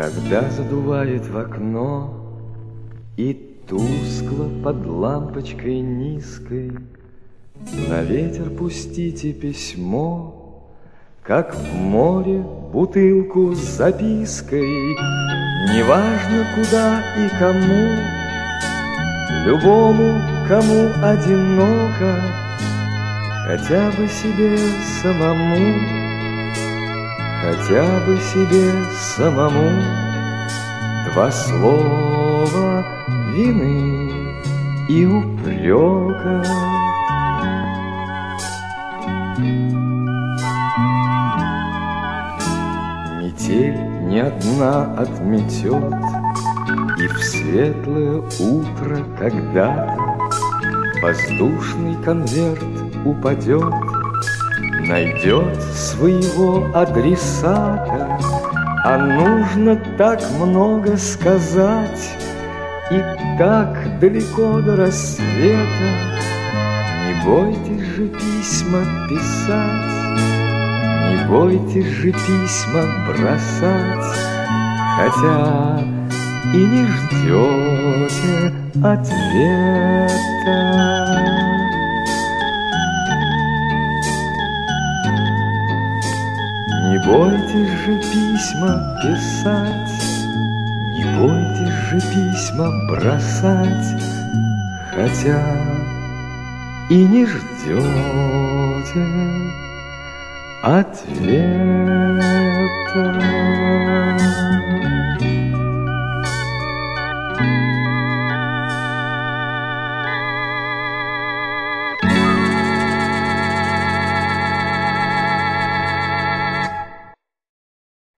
Когда задувает в окно и тускло под лампочкой низкой на ветер пустите письмо, как в море бутылку с запиской, неважно куда и кому, любому, кому одиноко, хотя бы себе самому, хотя бы себе самому. Два слова вины и упрека. Метель не одна отметет, и в светлое утро когда-то воздушный конверт упадет, найдет своего адресата. А нужно так много сказать и так далеко до рассвета. Не бойтесь же письма писать, не бойтесь же письма бросать, хотя и не ждете ответа. Не бойтесь же письма писать, не бойтесь же письма бросать, хотя и не ждете ответа.